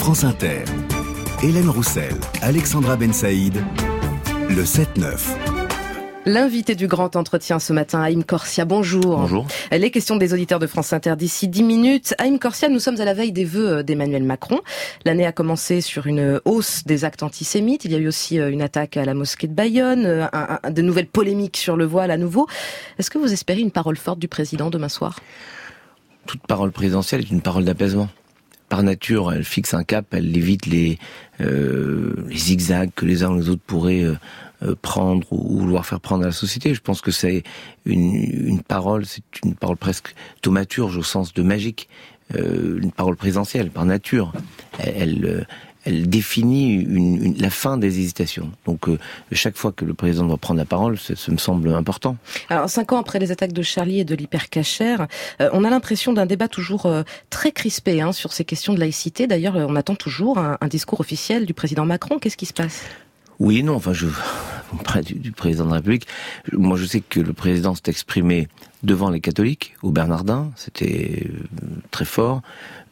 France Inter. Hélène Roussel, Alexandra Ben Saïd, le 7-9. L'invité du grand entretien ce matin, Haïm Corsia, bonjour. Bonjour. Les questions des auditeurs de France Inter d'ici 10 minutes. Haïm Corsia, nous sommes à la veille des vœux d'Emmanuel Macron. L'année a commencé sur une hausse des actes antisémites. Il y a eu aussi une attaque à la mosquée de Bayonne, de nouvelles polémiques sur le voile à nouveau. Est-ce que vous espérez une parole forte du président demain soir ? Toute parole présidentielle est une parole d'apaisement. Par nature, elle fixe un cap, elle évite les zigzags que les uns ou les autres pourraient prendre ou vouloir faire prendre à la société. Je pense que c'est une parole presque thaumaturge au sens de magique, une parole présidentielle par nature. Elle définit la fin des hésitations. Donc chaque fois que le président doit prendre la parole, ça me semble important. Alors 5 ans après les attaques de Charlie et de l'hypercachère, on a l'impression d'un débat toujours très crispé sur ces questions de laïcité. D'ailleurs, on attend toujours un discours officiel du président Macron. Qu'est-ce qui se passe ? Oui et non, on parle du président de la République. Moi, je sais que le président s'est exprimé devant les catholiques, au Bernardin, c'était très fort,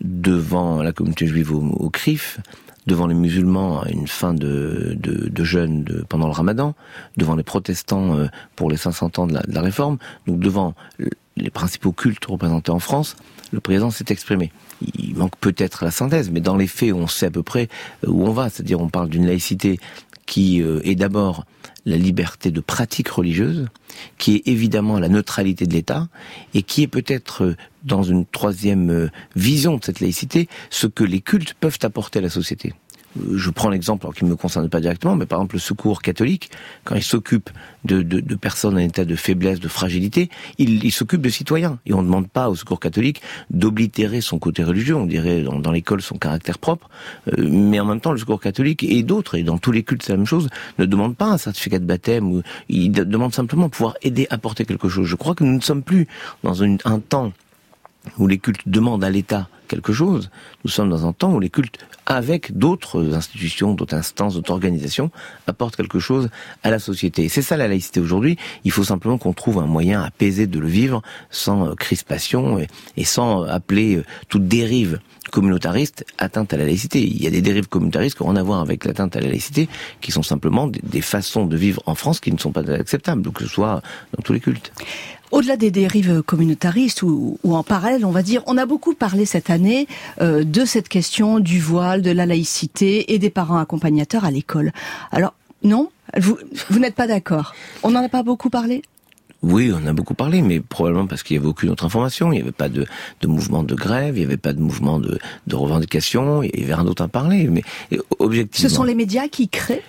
devant la communauté juive au CRIF, devant les musulmans à une fin de jeûne pendant le Ramadan, devant les protestants pour les 500 ans de la Réforme, donc devant les principaux cultes représentés en France, le président s'est exprimé. Il manque peut-être la synthèse, mais dans les faits, on sait à peu près où on va, c'est-à-dire on parle d'une laïcité qui est d'abord la liberté de pratique religieuse, qui est évidemment la neutralité de l'État, et qui est peut-être, dans une troisième vision de cette laïcité, ce que les cultes peuvent apporter à la société. Je prends l'exemple, alors qui ne me concerne pas directement, mais par exemple le secours catholique, quand il s'occupe de personnes en état de faiblesse, de fragilité, il s'occupe de citoyens. Et on ne demande pas au secours catholique d'oblitérer son côté religieux, on dirait dans l'école son caractère propre, mais en même temps le secours catholique et d'autres, et dans tous les cultes c'est la même chose, ne demandent pas un certificat de baptême, ils demandent simplement pouvoir aider, apporter quelque chose. Je crois que nous ne sommes plus dans un temps où les cultes demandent à l'État quelque chose, nous sommes dans un temps où les cultes, avec d'autres institutions, d'autres instances, d'autres organisations, apportent quelque chose à la société. Et c'est ça la laïcité aujourd'hui. Il faut simplement qu'on trouve un moyen apaisé de le vivre, sans crispation et sans appeler toute dérive communautariste atteinte à la laïcité. Il y a des dérives communautaristes qui n'ont rien à voir avec l'atteinte à la laïcité, qui sont simplement des façons de vivre en France qui ne sont pas acceptables, donc que ce soit dans tous les cultes. Au-delà des dérives communautaristes ou en parallèle, on va dire, on a beaucoup parlé cette année de cette question du voile, de la laïcité et des parents accompagnateurs à l'école. Alors, non, vous n'êtes pas d'accord? On n'en a pas beaucoup parlé? Oui, on a beaucoup parlé, mais probablement parce qu'il n'y avait aucune autre information. Il n'y avait pas de mouvement de grève, il n'y avait pas de mouvement de revendication, il y avait rien d'autre à parler. Mais objectivement, ce sont les médias qui créent?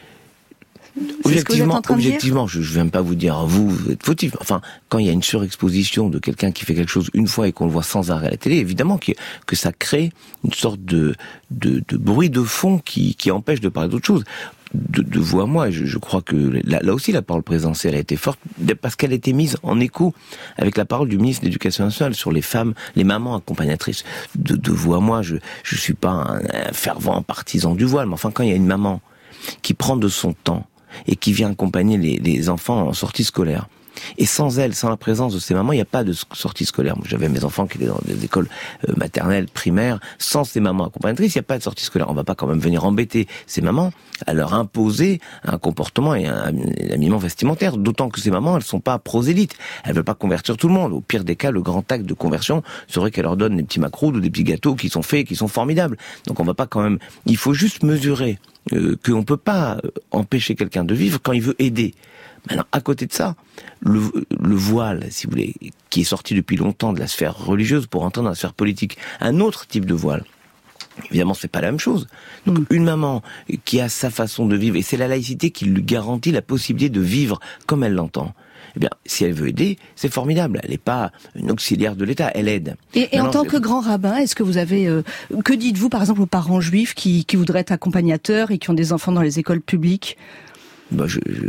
Objectivement, je ne viens pas vous dire vous êtes fautif. Enfin, quand il y a une surexposition de quelqu'un qui fait quelque chose une fois et qu'on le voit sans arrêt à la télé, évidemment que ça crée une sorte de bruit de fond qui empêche de parler d'autre chose. De vous à moi, je crois que là aussi la parole présidentielle a été forte parce qu'elle a été mise en écho avec la parole du ministre de l'Éducation nationale sur les femmes, les mamans accompagnatrices. De vous à moi, je suis pas un fervent partisan du voile, mais enfin quand il y a une maman qui prend de son temps et qui vient accompagner les enfants en sortie scolaire. Et sans elle, sans la présence de ces mamans, il n'y a pas de sortie scolaire. Moi, j'avais mes enfants qui étaient dans des écoles maternelles, primaires. Sans ces mamans accompagnatrices, il n'y a pas de sortie scolaire. On ne va pas quand même venir embêter ces mamans à leur imposer un comportement et un habillement vestimentaire. D'autant que ces mamans, elles ne sont pas prosélytes. Elles ne veulent pas convertir tout le monde. Au pire des cas, le grand acte de conversion serait qu'elles leur donnent des petits macroudes ou des petits gâteaux qui sont faits et qui sont formidables. Donc on ne va pas quand même... Il faut juste mesurer qu'on ne peut pas empêcher quelqu'un de vivre quand il veut aider. Maintenant, à côté de ça, le voile, si vous voulez, qui est sorti depuis longtemps de la sphère religieuse pour entrer dans la sphère politique, un autre type de voile, évidemment, c'est pas la même chose. Donc, une maman qui a sa façon de vivre, et c'est la laïcité qui lui garantit la possibilité de vivre comme elle l'entend. Eh bien, si elle veut aider, c'est formidable. Elle n'est pas une auxiliaire de l'État, elle aide. Et en tant que grand rabbin, est-ce que vous avez... que dites-vous, par exemple, aux parents juifs qui voudraient être accompagnateurs et qui ont des enfants dans les écoles publiques ?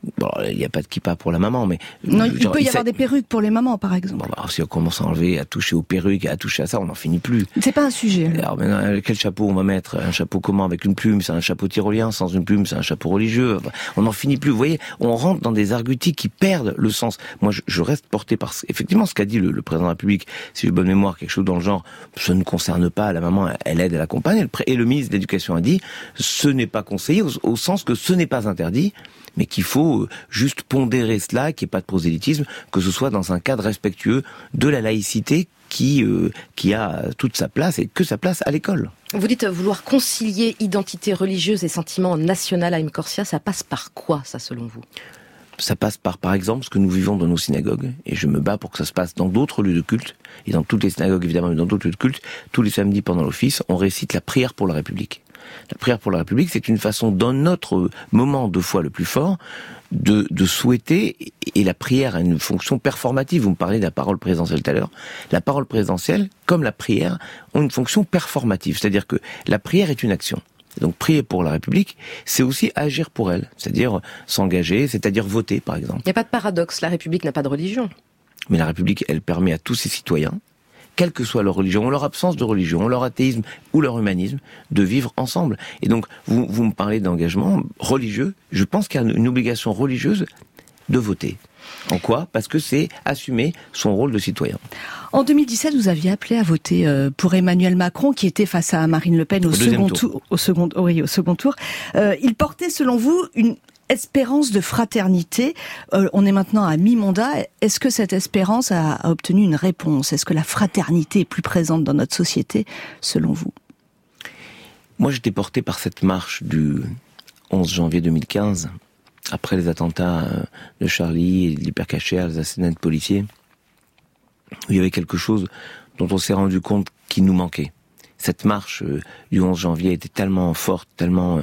Bon, il n'y a pas de kippa pour la maman, mais... Non, il peut y avoir des perruques pour les mamans, par exemple. Bon, si on commence à enlever, à toucher aux perruques, à toucher à ça, on n'en finit plus. C'est pas un sujet. Alors maintenant, quel chapeau on va mettre? Un chapeau comment? Avec une plume, c'est un chapeau tyrolien. Sans une plume, c'est un chapeau religieux. On n'en finit plus. Vous voyez, on rentre dans des arguties qui perdent le sens. Moi, je reste porté par... Effectivement, ce qu'a dit le président de la République, si j'ai bonne mémoire, quelque chose dans le genre, ça ne concerne pas la maman, elle aide, elle accompagne. Et le ministre de l'Éducation a dit, ce n'est pas conseillé, au sens que ce n'est pas interdit, mais qu'il faut juste pondérer cela, qu'il n'y ait pas de prosélytisme, que ce soit dans un cadre respectueux de la laïcité qui a toute sa place et que sa place à l'école. Vous dites vouloir concilier identité religieuse et sentiment national à Haïm Corsia, ça passe par quoi, ça, selon vous? Ça passe par exemple, ce que nous vivons dans nos synagogues, et je me bats pour que ça se passe dans d'autres lieux de culte, et dans toutes les synagogues évidemment, mais dans d'autres lieux de culte, tous les samedis pendant l'office, on récite la prière pour la République. La prière pour la République, c'est une façon, dans notre moment de foi le plus fort, de souhaiter, et la prière a une fonction performative. Vous me parlez de la parole présidentielle tout à l'heure. La parole présidentielle, comme la prière, ont une fonction performative. C'est-à-dire que la prière est une action. Donc prier pour la République, c'est aussi agir pour elle. C'est-à-dire s'engager, c'est-à-dire voter, par exemple. Il n'y a pas de paradoxe, la République n'a pas de religion. Mais la République, elle permet à tous ses citoyens, quelle que soit leur religion, ou leur absence de religion, ou leur athéisme, ou leur humanisme, de vivre ensemble. Et donc, vous me parlez d'engagement religieux, je pense qu'il y a une obligation religieuse de voter. En quoi? Parce que c'est assumer son rôle de citoyen. En 2017, vous aviez appelé à voter pour Emmanuel Macron, qui était face à Marine Le Pen au second tour. Il portait, selon vous, une espérance de fraternité. On est maintenant à mi-mandat. Est-ce que cette espérance a obtenu une réponse? Est-ce que la fraternité est plus présente dans notre société, selon vous? Moi, j'étais porté par cette marche du 11 janvier 2015, après les attentats de Charlie et de l'Hypercacher, les assassinats de policiers, où il y avait quelque chose dont on s'est rendu compte qui nous manquait. Cette marche du 11 janvier était tellement forte, tellement...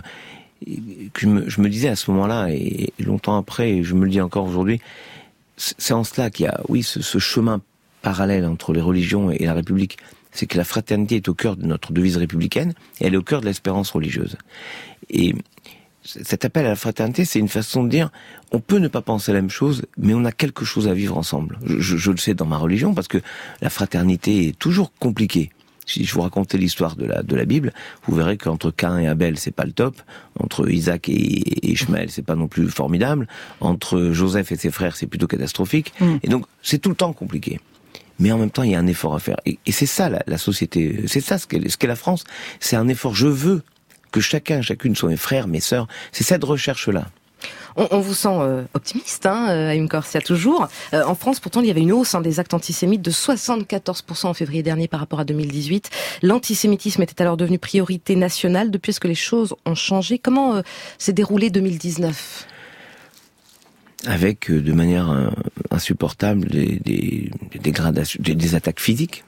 que je me disais à ce moment-là, et longtemps après, et je me le dis encore aujourd'hui, c'est en cela qu'il y a, oui, ce chemin parallèle entre les religions et la République. C'est que la fraternité est au cœur de notre devise républicaine, et elle est au cœur de l'espérance religieuse. Et cet appel à la fraternité, c'est une façon de dire, on peut ne pas penser la même chose, mais on a quelque chose à vivre ensemble. Je le sais dans ma religion, parce que la fraternité est toujours compliquée. Si je vous racontais l'histoire de la Bible, vous verrez qu'entre Caïn et Abel, c'est pas le top. Entre Isaac et Ishmaël, c'est pas non plus formidable. Entre Joseph et ses frères, c'est plutôt catastrophique. Et donc, c'est tout le temps compliqué. Mais en même temps, il y a un effort à faire. Et c'est ça, la société. C'est ça, ce qu'est la France. C'est un effort. Je veux que chacune soit mes frères, mes sœurs. C'est cette recherche-là. On vous sent optimiste, Haïm Corsia, toujours. En France, pourtant, il y avait une hausse des actes antisémites de 74% en février dernier par rapport à 2018. L'antisémitisme était alors devenu priorité nationale. Depuis, est-ce que les choses ont changé? Comment s'est déroulé 2019 ? Avec, de manière insupportable, des dégradations, des attaques physiques,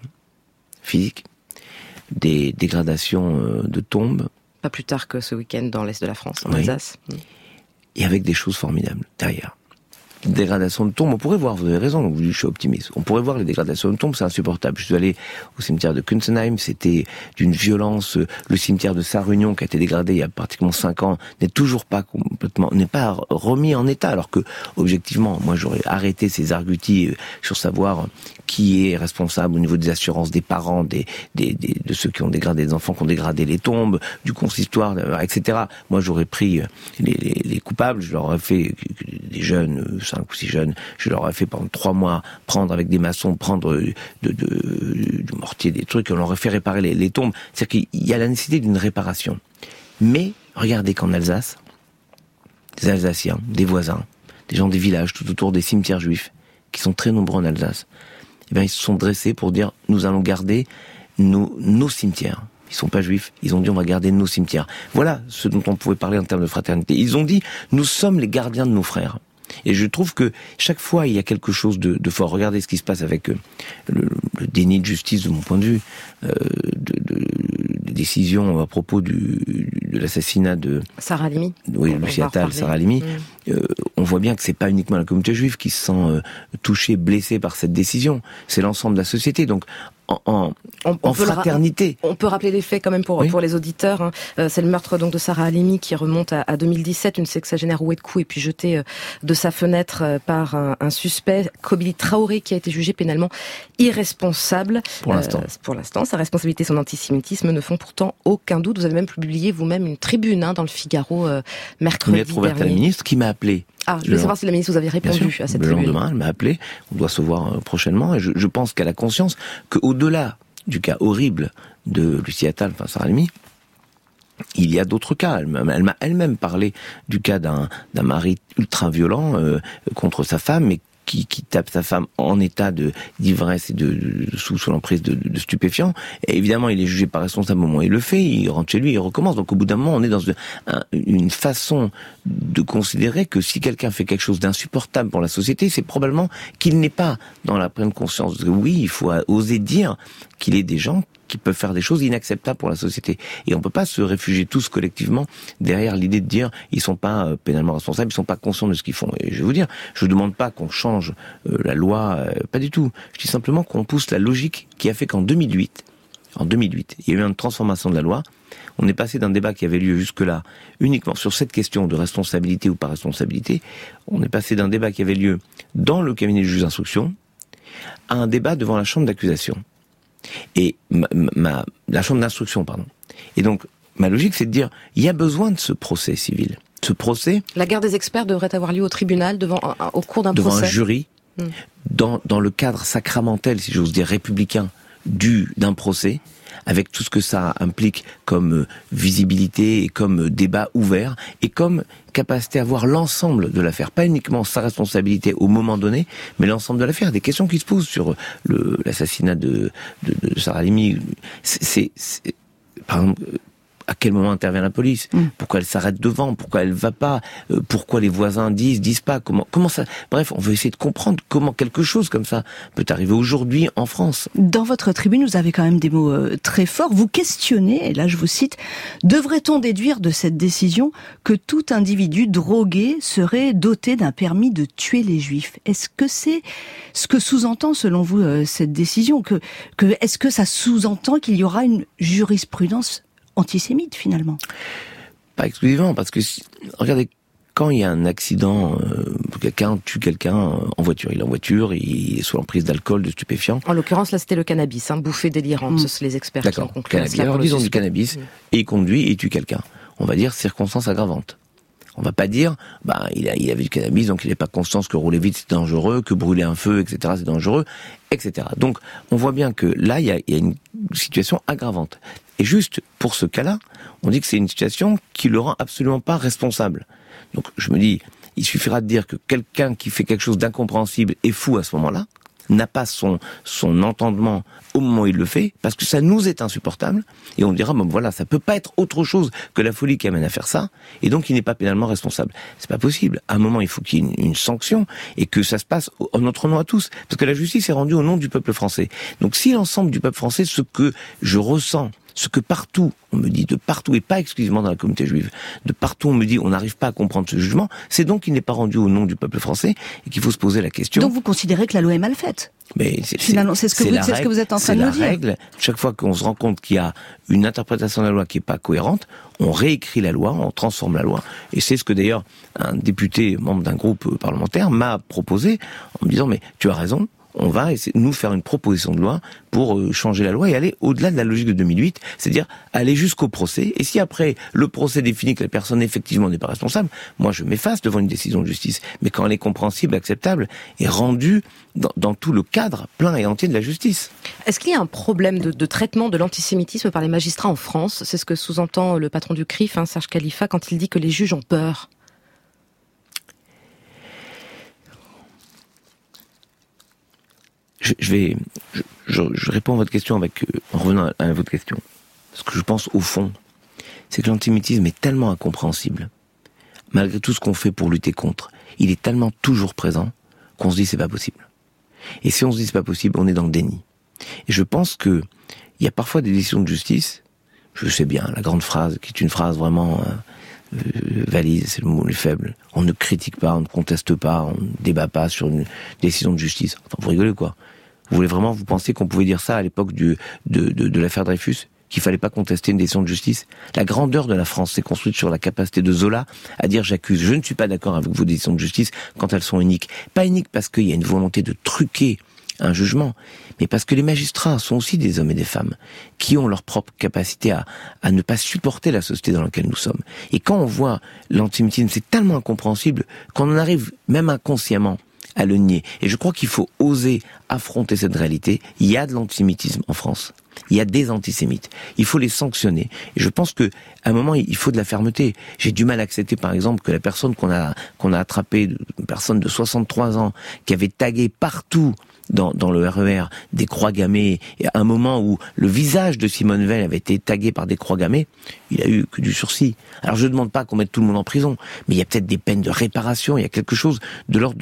des dégradations de tombes. Pas plus tard que ce week-end dans l'Est de la France, en Alsace. Et avec des choses formidables derrière. Dégradation de tombes, on pourrait voir, vous avez raison, donc je suis optimiste, on pourrait voir les dégradations de tombes, c'est insupportable. Je suis allé au cimetière de Kunzenheim, c'était d'une violence, le cimetière de Sarre-Union qui a été dégradé il y a pratiquement 5 ans, n'est toujours pas complètement, n'est pas remis en état, alors que, objectivement, moi j'aurais arrêté ces arguties sur savoir qui est responsable au niveau des assurances des parents, de ceux qui ont dégradé, des enfants qui ont dégradé les tombes, du consistoire, etc. Moi j'aurais pris les coupables, je leur aurais fait des jeunes, 5 ou 6 jeunes, je leur ai fait pendant 3 mois prendre avec des maçons, prendre du mortier, des trucs, on leur a fait réparer les tombes. C'est-à-dire qu'il y a la nécessité d'une réparation. Mais, regardez qu'en Alsace, des Alsaciens, des voisins, des gens des villages tout autour des cimetières juifs, qui sont très nombreux en Alsace, eh bien, ils se sont dressés pour dire, nous allons garder nos cimetières. Ils sont pas juifs, ils ont dit on va garder nos cimetières. Voilà ce dont on pouvait parler en termes de fraternité. Ils ont dit, nous sommes les gardiens de nos frères. Et je trouve que chaque fois il y a quelque chose de fort. Regardez ce qui se passe avec le déni de justice de mon point de vue, des décisions à propos de l'assassinat de Sarah Halimi. Oui, Lucie Attal, Sarah Halimi. On voit bien que c'est pas uniquement la communauté juive qui se sent touchée, blessée par cette décision. C'est l'ensemble de la société. Donc en fraternité. On peut rappeler les faits quand même pour les auditeurs. Hein. C'est le meurtre donc de Sarah Halimi qui remonte à 2017, une sexagénaire rouée de coups et puis jetée de sa fenêtre par un suspect, Kobili Traoré, qui a été jugé pénalement irresponsable. Pour l'instant. Pour l'instant, sa responsabilité et son antisémitisme ne font pourtant aucun doute. Vous avez même publié vous-même une tribune dans le Figaro mercredi Une lettre ouverte dernier. à la ministre qui m'a appelé. Ah, je voulais savoir si la ministre vous avait répondu à cette tribune. Le lendemain, elle m'a appelé. On doit se voir prochainement. Et je pense qu'elle a conscience qu'au-delà du cas horrible de Lucie Attal, enfin Sarah Halimi, il y a d'autres cas. Elle m'a elle-même parlé du cas d'un mari ultra violent contre sa femme, mais qui tape sa femme en état d'ivresse et sous l'emprise de stupéfiants. Et évidemment, il est jugé pas responsable au moment où il le fait, il rentre chez lui, il recommence. Donc au bout d'un moment, on est dans une façon de considérer que si quelqu'un fait quelque chose d'insupportable pour la société, c'est probablement qu'il n'est pas dans la pleine conscience. Oui, il faut oser dire qu'il est des gens qui peuvent faire des choses inacceptables pour la société. Et on peut pas se réfugier tous collectivement derrière l'idée de dire ils sont pas pénalement responsables, ils sont pas conscients de ce qu'ils font. Et je vais vous dire, je demande pas qu'on change la loi, pas du tout. Je dis simplement qu'on pousse la logique qui a fait qu'en 2008, il y a eu une transformation de la loi. On est passé d'un débat qui avait lieu jusque-là uniquement sur cette question de responsabilité ou pas responsabilité. On est passé d'un débat qui avait lieu dans le cabinet du juge d'instruction à un débat devant la chambre d'accusation. Et la chambre d'instruction, pardon. Et donc, ma logique, c'est de dire, il y a besoin de ce procès civil. Ce procès... La guerre des experts devrait avoir lieu au tribunal, au cours d'un procès. Devant un jury, dans le cadre sacramentel, si j'ose dire, républicain, d'un procès, avec tout ce que ça implique comme visibilité et comme débat ouvert et comme capacité à voir l'ensemble de l'affaire, pas uniquement sa responsabilité au moment donné, mais l'ensemble de l'affaire. Des questions qui se posent sur l'assassinat de Sarah Halimi. Par exemple, à quel moment intervient la police? Pourquoi elle s'arrête devant? Pourquoi elle va pas? Pourquoi les voisins disent pas? Comment ça? Bref, on veut essayer de comprendre comment quelque chose comme ça peut arriver aujourd'hui en France. Dans votre tribune, vous avez quand même des mots très forts. Vous questionnez, et là je vous cite, devrait-on déduire de cette décision que tout individu drogué serait doté d'un permis de tuer les Juifs? Est-ce que c'est ce que sous-entend selon vous cette décision? Est-ce que ça sous-entend qu'il y aura une jurisprudence antisémite finalement? Pas exclusivement, parce que regardez, quand il y a un accident, quelqu'un tue quelqu'un en voiture, il est en voiture, il est sous l'emprise d'alcool, de stupéfiants. En l'occurrence, là, c'était le cannabis, bouffée délirante, c'est les experts qui ont conclu. D'accord, alors disons du cannabis, et il conduit et il tue quelqu'un. On va dire circonstance aggravante. On va pas dire, il avait du cannabis, donc il n'a pas conscience que rouler vite c'est dangereux, que brûler un feu, etc. c'est dangereux, etc. Donc, on voit bien que là, il y a une situation aggravante. Et juste pour ce cas-là, on dit que c'est une situation qui le rend absolument pas responsable. Donc, je me dis, il suffira de dire que quelqu'un qui fait quelque chose d'incompréhensible est fou à ce moment-là, n'a pas son entendement au moment où il le fait, parce que ça nous est insupportable, et on dira, voilà, ça peut pas être autre chose que la folie qui amène à faire ça, et donc il n'est pas pénalement responsable. C'est pas possible. À un moment, il faut qu'il y ait une sanction, et que ça se passe en notre nom à tous, parce que la justice est rendue au nom du peuple français. Donc si l'ensemble du peuple français, ce que je ressens, ce que partout, on me dit, de partout, et pas exclusivement dans la communauté juive, de partout on me dit, on n'arrive pas à comprendre ce jugement, c'est donc qu'il n'est pas rendu au nom du peuple français, et qu'il faut se poser la question. Donc vous considérez que la loi est mal faite? Mais finalement, c'est ce que vous êtes en train de nous dire. C'est la règle. Chaque fois qu'on se rend compte qu'il y a une interprétation de la loi qui est pas cohérente, on réécrit la loi, on transforme la loi. Et c'est ce que d'ailleurs un député, membre d'un groupe parlementaire, m'a proposé en me disant, mais tu as raison, on va essayer de nous faire une proposition de loi pour changer la loi et aller au-delà de la logique de 2008, c'est-à-dire aller jusqu'au procès. Et si après le procès définit que la personne effectivement n'est pas responsable, moi je m'efface devant une décision de justice. Mais quand elle est compréhensible, acceptable et rendue dans tout le cadre plein et entier de la justice. Est-ce qu'il y a un problème de traitement de l'antisémitisme par les magistrats en France? C'est ce que sous-entend le patron du CRIF, Serge Kalifa, quand il dit que les juges ont peur. Je réponds à votre question en revenant à votre question. Ce que je pense au fond, c'est que l'antisémitisme est tellement incompréhensible, malgré tout ce qu'on fait pour lutter contre. Il est tellement toujours présent qu'on se dit c'est pas possible. Et si on se dit c'est pas possible, on est dans le déni. Et je pense que il y a parfois des décisions de justice, je sais bien, la grande phrase, qui est une phrase vraiment valise, c'est le mot le faible. On ne critique pas, on ne conteste pas, on ne débat pas sur une décision de justice. Enfin, vous rigolez quoi? vous pensez qu'on pouvait dire ça à l'époque de l'affaire Dreyfus? Qu'il fallait pas contester une décision de justice? La grandeur de la France s'est construite sur la capacité de Zola à dire j'accuse. Je ne suis pas d'accord avec vos décisions de justice quand elles sont uniques. Pas uniques parce qu'il y a une volonté de truquer un jugement, mais parce que les magistrats sont aussi des hommes et des femmes qui ont leur propre capacité à ne pas supporter la société dans laquelle nous sommes. Et quand on voit l'antisémitisme, c'est tellement incompréhensible qu'on en arrive même inconsciemment à le nier. Et je crois qu'il faut oser affronter cette réalité. Il y a de l'antisémitisme en France. Il y a des antisémites. Il faut les sanctionner. Et je pense que, à un moment, il faut de la fermeté. J'ai du mal à accepter, par exemple, que la personne qu'on a attrapée, une personne de 63 ans, qui avait tagué partout dans le RER des croix gammées, et à un moment où le visage de Simone Veil avait été tagué par des croix gammées, il a eu que du sursis. Alors je ne demande pas qu'on mette tout le monde en prison, mais il y a peut-être des peines de réparation, il y a quelque chose de l'ordre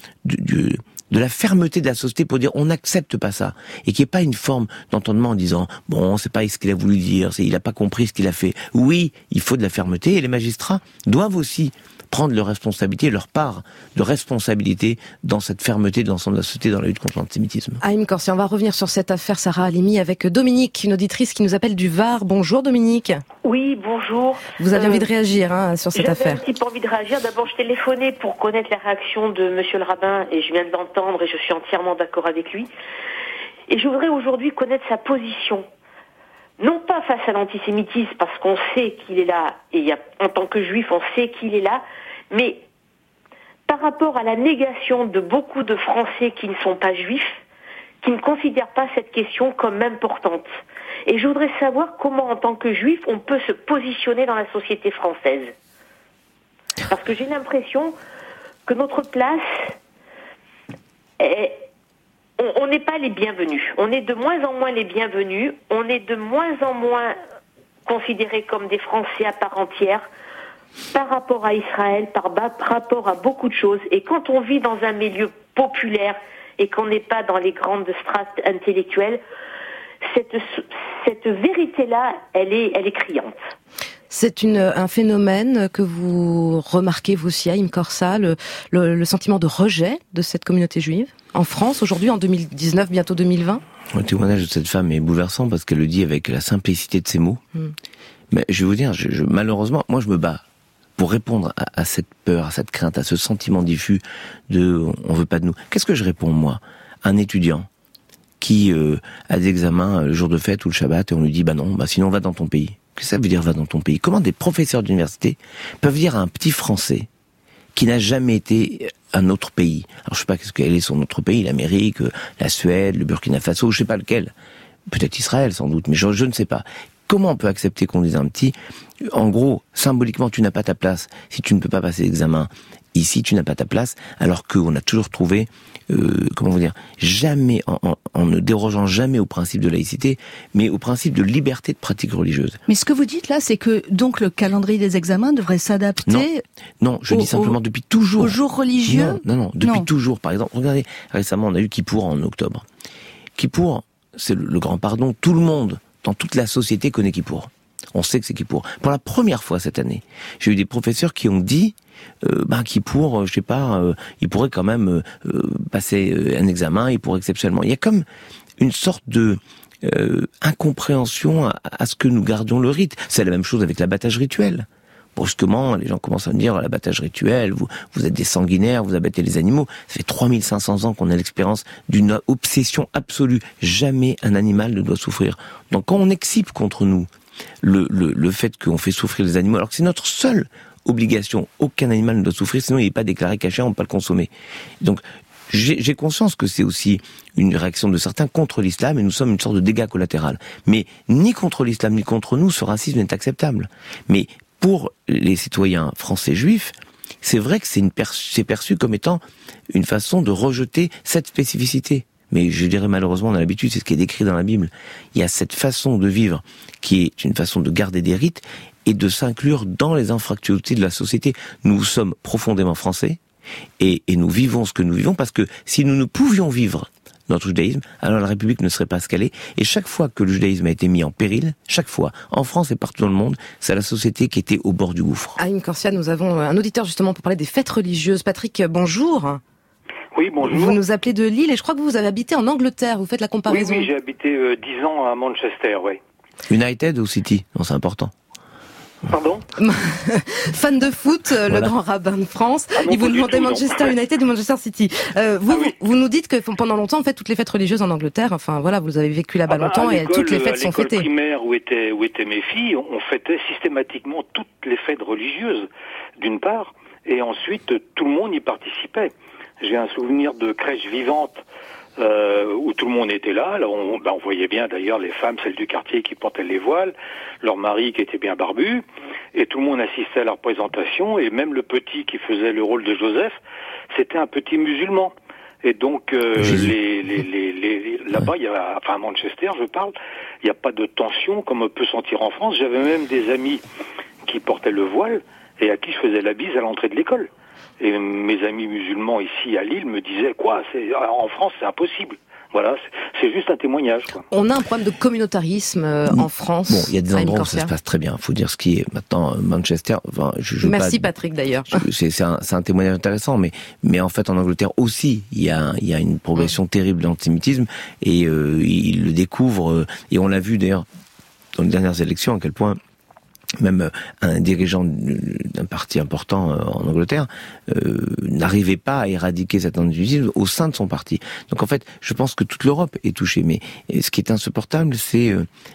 de la fermeté de la société pour dire on n'accepte pas ça, et qu'il n'y ait pas une forme d'entendement en disant bon, c'est pas ce qu'il a voulu dire, il n'a pas compris ce qu'il a fait. Oui, il faut de la fermeté, et les magistrats doivent aussi prendre leur responsabilité, leur part de responsabilité dans cette fermeté de l'ensemble de la société dans la lutte contre l'antisémitisme. Haïm Corsia, on va revenir sur cette affaire Sarah Halimi avec Dominique, une auditrice qui nous appelle du Var. Bonjour Dominique. Oui, bonjour. Vous avez envie de réagir sur cette affaire? J'avais un petit peu envie de réagir. D'abord, je téléphonais pour connaître la réaction de monsieur le rabbin et je viens de l'entendre et je suis entièrement d'accord avec lui. Et je voudrais aujourd'hui connaître sa position. Non pas face à l'antisémitisme, parce qu'on sait qu'il est là, et en tant que juif, on sait qu'il est là, mais par rapport à la négation de beaucoup de Français qui ne sont pas juifs, qui ne considèrent pas cette question comme importante. Et je voudrais savoir comment, en tant que juif, on peut se positionner dans la société française. Parce que j'ai l'impression que notre place est... On n'est pas les bienvenus. On est de moins en moins les bienvenus. On est de moins en moins considérés comme des Français à part entière par rapport à Israël, par rapport à beaucoup de choses. Et quand on vit dans un milieu populaire et qu'on n'est pas dans les grandes strates intellectuelles, cette vérité-là, elle est criante. C'est un phénomène que vous remarquez vous aussi, Haïm Corsia, le sentiment de rejet de cette communauté juive en France aujourd'hui, en 2019, bientôt 2020. Le témoignage de cette femme est bouleversant parce qu'elle le dit avec la simplicité de ses mots. Mais je vais vous dire, malheureusement, moi je me bats pour répondre à cette peur, à cette crainte, à ce sentiment diffus de on veut pas de nous. Qu'est-ce que je réponds moi? Un étudiant qui a des examens le jour de fête ou le Shabbat et on lui dit non, sinon va dans ton pays. Qu'est-ce que ça veut dire va dans ton pays? Comment des professeurs d'université peuvent dire à un petit Français qui n'a jamais été un autre pays, alors je sais pas quel est son autre pays, l'Amérique, la Suède, le Burkina Faso, je sais pas lequel, peut-être Israël sans doute, mais je ne sais pas. Comment on peut accepter qu'on dise à un petit, en gros, symboliquement, tu n'as pas ta place, si tu ne peux pas passer l'examen ici, tu n'as pas ta place, alors qu'on a toujours trouvé, jamais, en ne dérogeant jamais au principe de laïcité, mais au principe de liberté de pratique religieuse. Mais ce que vous dites là, c'est que donc le calendrier des examens devrait s'adapter. Non, je dis simplement depuis toujours. Aux jours religieux. Non, depuis toujours. Par exemple, regardez, récemment, on a eu Kippour en octobre. Kippour, c'est le grand pardon. Tout le monde, dans toute la société, connaît Kippour. On sait que c'est Kippour. Pour la première fois cette année, j'ai eu des professeurs qui ont dit Kippour, je sais pas, il pourrait quand même passer un examen, il pourrait exceptionnellement. Il y a comme une sorte de incompréhension à ce que nous gardions le rite. C'est la même chose avec l'abattage rituel. Brusquement, les gens commencent à me dire l'abattage rituel, vous êtes des sanguinaires, vous abattez les animaux. Ça fait 3500 ans qu'on a l'expérience d'une obsession absolue. Jamais un animal ne doit souffrir. Donc quand on excipe contre nous le fait qu'on fait souffrir les animaux, alors que c'est notre seule obligation, aucun animal ne doit souffrir, sinon il n'est pas déclaré caché, on ne peut pas le consommer. Donc j'ai conscience que c'est aussi une réaction de certains contre l'islam, et nous sommes une sorte de dégât collatéral. Mais ni contre l'islam, ni contre nous, ce racisme n'est acceptable. Mais pour les citoyens français juifs, c'est vrai que c'est perçu comme étant une façon de rejeter cette spécificité. Mais je dirais malheureusement, on a l'habitude, c'est ce qui est décrit dans la Bible. Il y a cette façon de vivre qui est une façon de garder des rites et de s'inclure dans les infractuosités de la société. Nous sommes profondément français et nous vivons ce que nous vivons parce que si nous ne pouvions vivre notre judaïsme, alors la République ne serait pas ce qu'elle est. Et chaque fois que le judaïsme a été mis en péril, chaque fois, en France et partout dans le monde, c'est la société qui était au bord du gouffre. Haïm Corsia, nous avons un auditeur justement pour parler des fêtes religieuses. Patrick, bonjour. Oui, bonjour. Vous nous appelez de Lille et je crois que vous avez habité en Angleterre. Vous faites la comparaison. Oui, j'ai habité 10 ans à Manchester, oui. United ou City? Non, c'est important. Pardon? Fan de foot, le grand rabbin de France. Non, Il vous pas du demandait tout, Manchester non. United ou Manchester City. Vous nous dites que pendant longtemps, en fait, toutes les fêtes religieuses en Angleterre, enfin voilà, vous avez vécu là-bas longtemps et toutes les fêtes sont fêtées. À l'école primaire où étaient mes filles, on fêtait systématiquement toutes les fêtes religieuses, d'une part, et ensuite tout le monde y participait. J'ai un souvenir de crèche vivante où tout le monde était là. Alors on voyait bien d'ailleurs les femmes, celles du quartier qui portaient les voiles, leur mari qui était bien barbu, et tout le monde assistait à la représentation, et même le petit qui faisait le rôle de Joseph, c'était un petit musulman. Et donc là-bas, à Manchester, je parle, il n'y a pas de tension comme on peut sentir en France. J'avais même des amis qui portaient le voile et à qui je faisais la bise à l'entrée de l'école. Et mes amis musulmans ici à Lille me disaient en France c'est impossible. Voilà, c'est juste un témoignage, quoi. On a un problème de communautarisme en France. Bon, il y a des endroits où ça se passe très bien. Il faut dire ce qui est maintenant Manchester. Enfin, Merci Patrick d'ailleurs. C'est un témoignage intéressant, mais en fait en Angleterre aussi, il y a une progression terrible de l'antisémitisme et ils le découvrent. Et on l'a vu d'ailleurs dans les dernières élections à quel point même un dirigeant d'un parti important en Angleterre n'arrivait pas à éradiquer cet antisémitisme au sein de son parti. Donc en fait, je pense que toute l'Europe est touchée. Mais ce qui est insupportable, c'est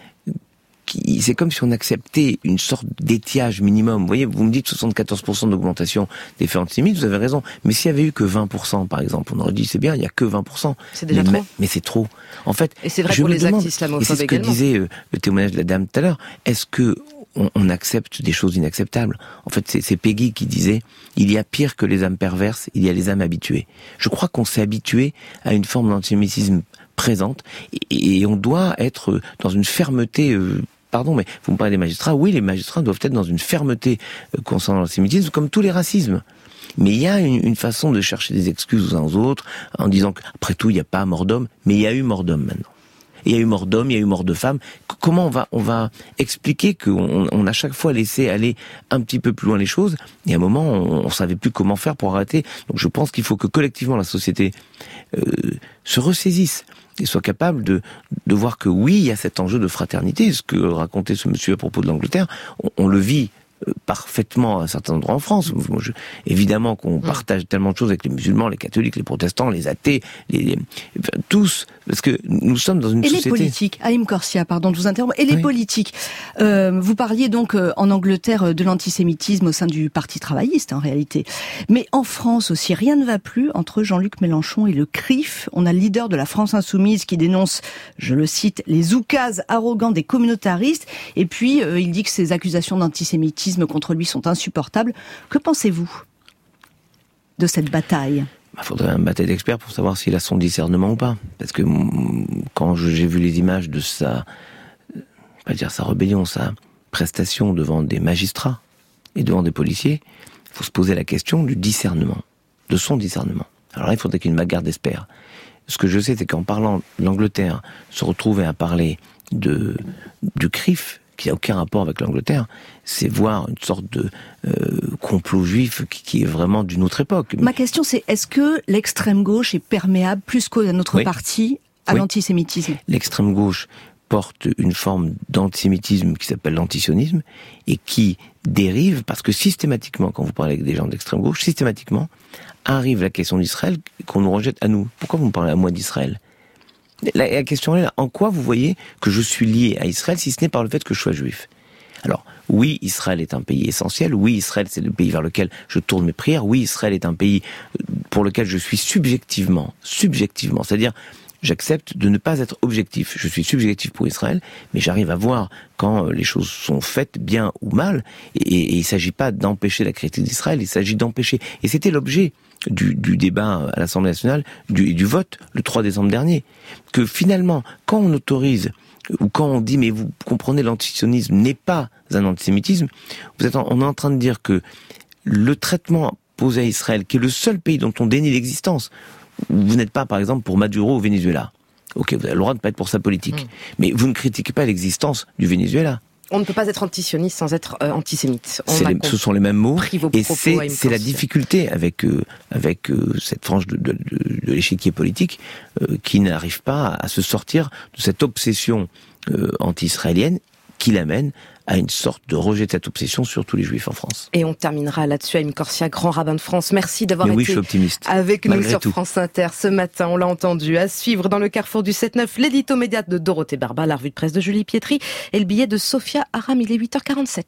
comme si on acceptait une sorte d'étiage minimum. Vous voyez, vous me dites 74% d'augmentation des faits antisémites, vous avez raison. Mais s'il y avait eu que 20%, par exemple, on aurait dit c'est bien, il y a que 20%. C'est déjà trop. Mais c'est trop. En fait, et c'est vrai pour les actes islamophobes également. Et c'est ce que disait le témoignage de la dame tout à l'heure. Est-ce que on accepte des choses inacceptables? En fait, c'est Peggy qui disait il y a pire que les âmes perverses, il y a les âmes habituées. Je crois qu'on s'est habitué à une forme d'antisémitisme présente et on doit être dans une fermeté. Pardon, mais vous me parlez des magistrats. Oui, les magistrats doivent être dans une fermeté concernant l'antisémitisme, comme tous les racismes. Mais il y a une façon de chercher des excuses aux uns aux autres, en disant qu'après tout, il n'y a pas mort d'homme, mais il y a eu mort d'homme maintenant. Il y a eu mort d'hommes, il y a eu mort de femmes. Comment on va expliquer qu'on a chaque fois laissé aller un petit peu plus loin les choses, et à un moment, on savait plus comment faire pour arrêter. Donc je pense qu'il faut que collectivement la société se ressaisisse et soit capable de voir que oui, il y a cet enjeu de fraternité. Ce que racontait ce monsieur à propos de l'Angleterre, on le vit parfaitement à un certain endroit en France. Évidemment qu'on partage tellement de choses avec les musulmans, les catholiques, les protestants, les athées, tous, parce que nous sommes dans une société... Et les politiques, Haïm Corsia, pardon de vous interrompre, et les politiques. Vous parliez donc en Angleterre de l'antisémitisme au sein du Parti travailliste en réalité. Mais en France aussi, rien ne va plus entre Jean-Luc Mélenchon et le CRIF. On a le leader de la France Insoumise qui dénonce, je le cite, les oukases arrogants des communautaristes, et puis il dit que ces accusations d'antisémitisme contre lui sont insupportables. Que pensez-vous de cette bataille? Il faudrait un bataille d'experts pour savoir s'il a son discernement ou pas. Parce que quand j'ai vu les images de sa rébellion, sa prestation devant des magistrats et devant des policiers, il faut se poser la question du discernement, de son discernement. Alors là, il faudrait qu'il y ait une bagarre d'experts. Ce que je sais, c'est qu'en parlant de l'Angleterre, se retrouver à parler du CRIF, qui n'a aucun rapport avec l'Angleterre, c'est voir une sorte de complot juif qui est vraiment d'une autre époque. Ma question c'est, est-ce que l'extrême gauche est perméable plus qu'à notre parti à l'antisémitisme? L'extrême gauche porte une forme d'antisémitisme qui s'appelle l'antisionisme et qui dérive, parce que systématiquement, quand vous parlez avec des gens d'extrême gauche, systématiquement arrive la question d'Israël qu'on nous rejette à nous. Pourquoi vous me parlez à moi d'Israël? La question est là, en quoi vous voyez que je suis lié à Israël si ce n'est par le fait que je sois juif? Alors, oui, Israël est un pays essentiel, oui, Israël c'est le pays vers lequel je tourne mes prières, oui, Israël est un pays pour lequel je suis subjectivement, c'est-à-dire j'accepte de ne pas être objectif. Je suis subjectif pour Israël, mais j'arrive à voir quand les choses sont faites bien ou mal, et il ne s'agit pas d'empêcher la critique d'Israël, il s'agit d'empêcher. Et c'était l'objet du débat à l'Assemblée nationale, du vote le 3 décembre dernier, que finalement, quand on autorise, ou quand on dit, mais vous comprenez, l'antisionisme n'est pas un antisémitisme, on est en train de dire que le traitement posé à Israël, qui est le seul pays dont on dénie l'existence, vous n'êtes pas, par exemple, pour Maduro au Venezuela. Ok, vous avez le droit de ne pas être pour sa politique. Mais vous ne critiquez pas l'existence du Venezuela. On ne peut pas être antisioniste sans être antisémite. Ce sont les mêmes mots. Et c'est la difficulté avec cette frange de l'échiquier politique qui n'arrive pas à se sortir de cette obsession anti-israélienne qui l'amène à une sorte de rejet de cette obsession sur tous les juifs en France. Et on terminera là-dessus. Haïm Corsia, grand rabbin de France, merci d'avoir été avec nous sur France Inter ce matin. On l'a entendu. À suivre dans le carrefour du 7-9, l'édito médiate de Dorothée Barba, la revue de presse de Julie Pietri et le billet de Sophia Aram. Il est 8h47.